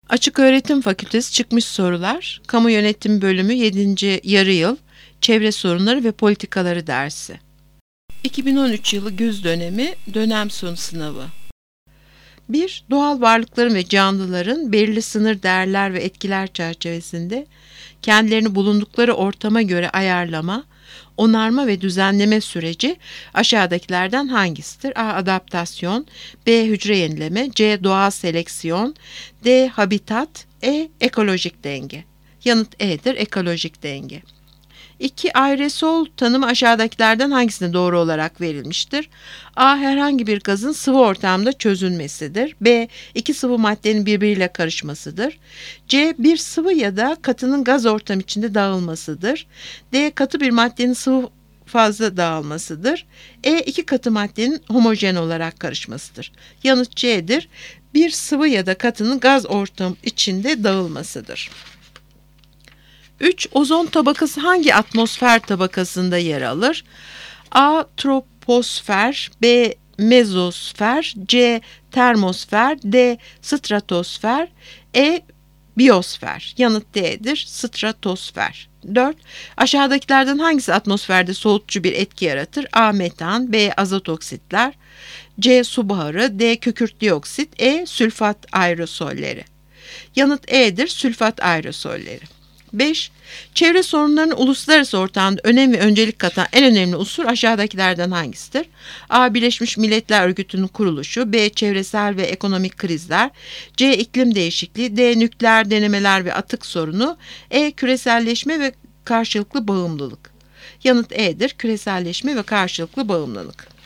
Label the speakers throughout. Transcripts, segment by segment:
Speaker 1: Açık Öğretim Fakültesi çıkmış sorular, Kamu Yönetimi Bölümü 7. yarı yıl, Çevre Sorunları ve Politikaları dersi. 2013 yılı güz dönemi, dönem sonu sınavı. 1. Doğal varlıkların ve canlıların belirli sınır değerler ve etkiler çerçevesinde kendilerini bulundukları ortama göre ayarlama, onarma ve düzenleme süreci aşağıdakilerden hangisidir? A. Adaptasyon, B. Hücre yenileme, C. Doğal seleksiyon, D. Habitat, E. Ekolojik denge. Yanıt E'dir, ekolojik denge. 2. Aerosol tanımı aşağıdakilerden hangisine doğru olarak verilmiştir? A. Herhangi bir gazın sıvı ortamda çözünmesidir. B. İki sıvı maddenin birbiriyle karışmasıdır. C. Bir sıvı ya da katının gaz ortam içinde dağılmasıdır. D. Katı bir maddenin sıvı fazla dağılmasıdır. E. İki katı maddenin homojen olarak karışmasıdır. Yanıt C'dir. Bir sıvı ya da katının gaz ortam içinde dağılmasıdır. 3. Ozon tabakası hangi atmosfer tabakasında yer alır? A. Troposfer, B. Mezosfer, C. Termosfer, D. Stratosfer, E. Biyosfer. Yanıt D'dir, stratosfer. 4. Aşağıdakilerden hangisi atmosferde soğutucu bir etki yaratır? A. Metan, B. Azot oksitler, C. Su buharı, D. Kükürt dioksit, E. Sülfat aerosolleri. Yanıt E'dir, sülfat aerosolleri. 5. Çevre sorunlarının uluslararası ortamda önem ve öncelik katan en önemli unsur aşağıdakilerden hangisidir? A. Birleşmiş Milletler Örgütü'nün kuruluşu, B. Çevresel ve ekonomik krizler, C. İklim değişikliği, D. Nükleer denemeler ve atık sorunu, E. Küreselleşme ve karşılıklı bağımlılık. Yanıt E'dir, küreselleşme ve karşılıklı bağımlılık.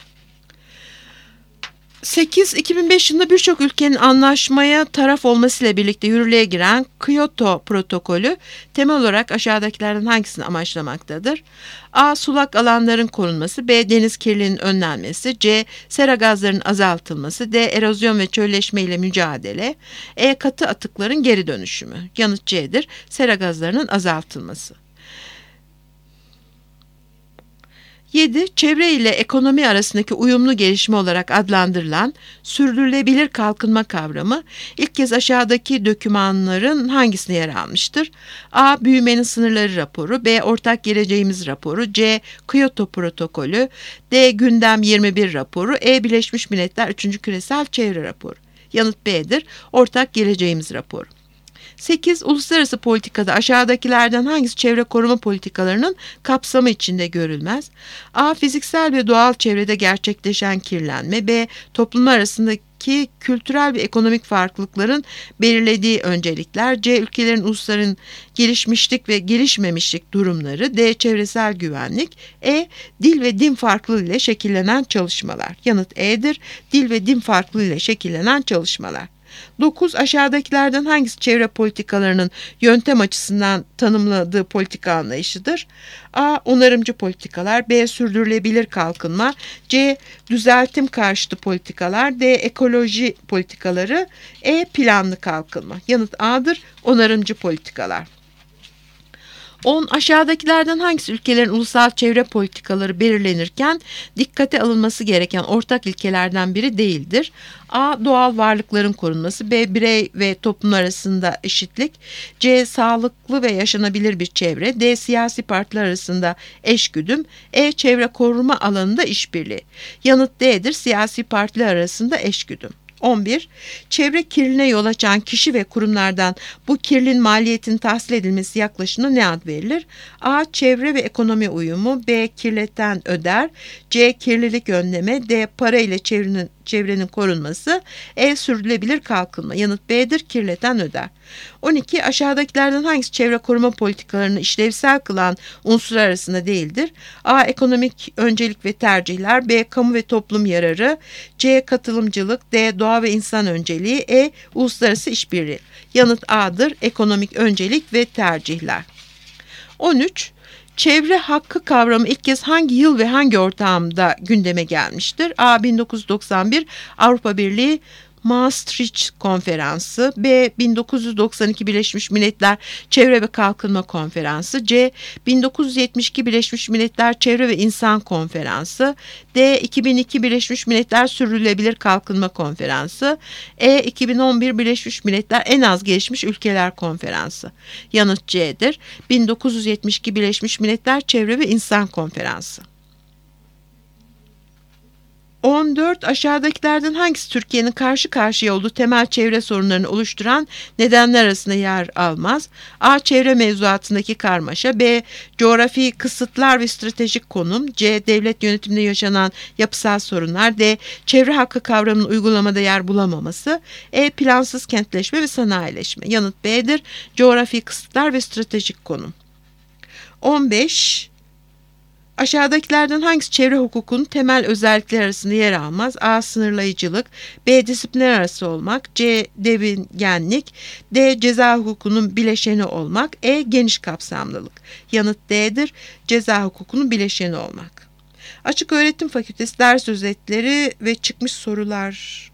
Speaker 1: 8. 2005 yılında birçok ülkenin anlaşmaya taraf olmasıyla birlikte yürürlüğe giren Kyoto Protokolü temel olarak aşağıdakilerden hangisini amaçlamaktadır? A. Sulak alanların korunması, B. Deniz kirliliğinin önlenmesi, C. Sera gazlarının azaltılması, D. Erozyon ve çölleşme ile mücadele, E. Katı atıkların geri dönüşümü. Yanıt C'dir, sera gazlarının azaltılması. 7. Çevre ile ekonomi arasındaki uyumlu gelişme olarak adlandırılan sürdürülebilir kalkınma kavramı ilk kez aşağıdaki dokümanların hangisine yer almıştır? A. Büyümenin sınırları raporu, B. Ortak geleceğimiz raporu, C. Kyoto protokolü, D. Gündem 21 raporu, E. Birleşmiş Milletler 3. Küresel Çevre raporu. Yanıt B'dir, ortak geleceğimiz raporu. 8. Uluslararası politikada aşağıdakilerden hangisi çevre koruma politikalarının kapsamı içinde görülmez? A. Fiziksel ve doğal çevrede gerçekleşen kirlenme, B. Toplumlar arasındaki kültürel ve ekonomik farklılıkların belirlediği öncelikler, C. Ülkelerin ulusların gelişmişlik ve gelişmemişlik durumları, D. Çevresel güvenlik, E. Dil ve din farklılığı ile şekillenen çalışmalar. Yanıt E'dir, dil ve din farklılığı ile şekillenen çalışmalar. 9. Aşağıdakilerden hangisi çevre politikalarının yöntem açısından tanımladığı politika anlayışıdır? A. Onarımcı politikalar, B. Sürdürülebilir kalkınma, C. Düzeltim karşıtı politikalar, D. Ekoloji politikaları, E. Planlı kalkınma. Yanıt A'dır, onarımcı politikalar. 10. Aşağıdakilerden hangisi ülkelerin ulusal çevre politikaları belirlenirken dikkate alınması gereken ortak ilkelerden biri değildir? A. Doğal varlıkların korunması, B. Birey ve toplum arasında eşitlik, C. Sağlıklı ve yaşanabilir bir çevre, D. Siyasi partiler arasında eşgüdüm, E. Çevre koruma alanında işbirliği. Yanıt D'dir, siyasi partiler arasında eşgüdüm. 11. Çevre kirliliğine yol açan kişi ve kurumlardan bu kirliliğin maliyetinin tahsil edilmesi yaklaşımına ne ad verilir? A. Çevre ve ekonomi uyumu, B. Kirleten öder, C. Kirlilik önleme, D. Para ile çevrenin korunması, E. Sürdürülebilir kalkınma. Yanıt B'dir, kirleten öder. 12. Aşağıdakilerden hangisi çevre koruma politikalarını işlevsel kılan unsurlar arasında değildir? A. Ekonomik öncelik ve tercihler, B. Kamu ve toplum yararı, C. Katılımcılık, D. Doğa ve insan önceliği, E. Uluslararası işbirliği. Yanıt A'dır, ekonomik öncelik ve tercihler. 13. Çevre hakkı kavramı ilk kez hangi yıl ve hangi ortamda gündeme gelmiştir? A. 1991 Avrupa Birliği Maastricht Konferansı, B. 1992 Birleşmiş Milletler Çevre ve Kalkınma Konferansı, C. 1972 Birleşmiş Milletler Çevre ve İnsan Konferansı, D. 2002 Birleşmiş Milletler Sürdürülebilir Kalkınma Konferansı, E. 2011 Birleşmiş Milletler En Az Gelişmiş Ülkeler Konferansı. Yanıt C'dir. 1972 Birleşmiş Milletler Çevre ve İnsan Konferansı. 14. Aşağıdakilerden hangisi Türkiye'nin karşı karşıya olduğu temel çevre sorunlarını oluşturan nedenler arasında yer almaz? A. Çevre mevzuatındaki karmaşa, B. Coğrafi kısıtlar ve stratejik konum, C. Devlet yönetiminde yaşanan yapısal sorunlar, D. Çevre hakkı kavramının uygulamada yer bulamaması, E. Plansız kentleşme ve sanayileşme. Yanıt B'dir. Coğrafi kısıtlar ve stratejik konum. 15. Aşağıdakilerden hangisi çevre hukukunun temel özellikleri arasında yer almaz? A. Sınırlayıcılık, B. Disiplinler arası olmak, C. Devingenlik, D. Ceza hukukunun bileşeni olmak, E. Geniş kapsamlılık. Yanıt D'dir. Ceza hukukunun bileşeni olmak. Açıköğretim Fakültesi ders özetleri ve çıkmış sorular.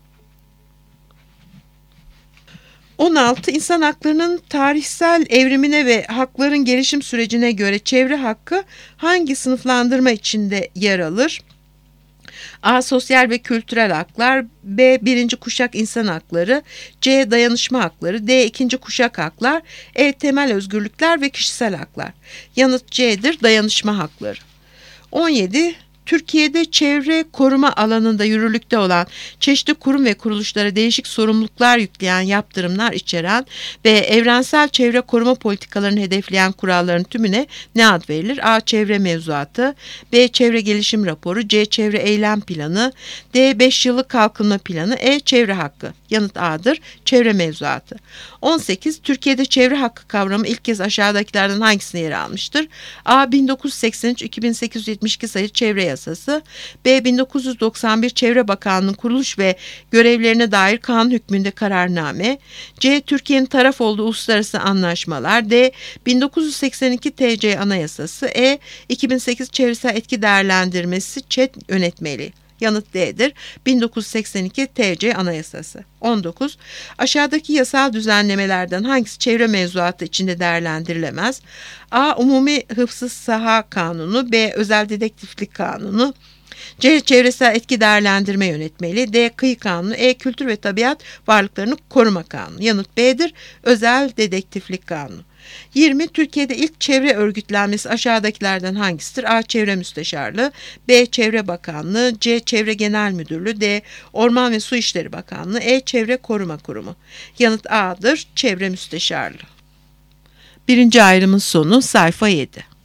Speaker 1: 16. İnsan haklarının tarihsel evrimine ve hakların gelişim sürecine göre çevre hakkı hangi sınıflandırma içinde yer alır? A. Sosyal ve kültürel haklar, B. Birinci kuşak insan hakları, C. Dayanışma hakları, D. İkinci kuşak haklar, E. Temel özgürlükler ve kişisel haklar. Yanıt C'dir. Dayanışma hakları. 17. Türkiye'de çevre koruma alanında yürürlükte olan çeşitli kurum ve kuruluşlara değişik sorumluluklar yükleyen yaptırımlar içeren ve evrensel çevre koruma politikalarını hedefleyen kuralların tümüne ne ad verilir? A. Çevre mevzuatı, B. Çevre gelişim raporu, C. Çevre eylem planı, D. 5 yıllık kalkınma planı, E. Çevre hakkı. Yanıt A'dır. Çevre mevzuatı. 18. Türkiye'de çevre hakkı kavramı ilk kez aşağıdakilerden hangisine yer almıştır? A. 1983-2872 sayılı Çevre Yasası, B. 1991 Çevre Bakanlığı'nın kuruluş ve görevlerine dair kanun hükmünde kararname, C. Türkiye'nin taraf olduğu uluslararası anlaşmalar, D. 1982 TC Anayasası, E. 2008 Çevresel Etki Değerlendirmesi ÇED yönetmeliği. Yanıt D'dir. 1982 TC Anayasası. 19. Aşağıdaki yasal düzenlemelerden hangisi çevre mevzuatı içinde değerlendirilemez? A. Umumi Hıfzı Saha Kanunu, B. Özel Dedektiflik Kanunu, C. Çevresel Etki Değerlendirme Yönetmeliği, D. Kıyı Kanunu, E. Kültür ve Tabiat Varlıklarını Koruma Kanunu. Yanıt B'dir. Özel Dedektiflik Kanunu. 20. Türkiye'de ilk çevre örgütlenmesi aşağıdakilerden hangisidir? A. Çevre Müsteşarlığı, B. Çevre Bakanlığı, C. Çevre Genel Müdürlüğü, D. Orman ve Su İşleri Bakanlığı, E. Çevre Koruma Kurumu. Yanıt A'dır. Çevre Müsteşarlığı. Birinci ayrımın sonu sayfa 7.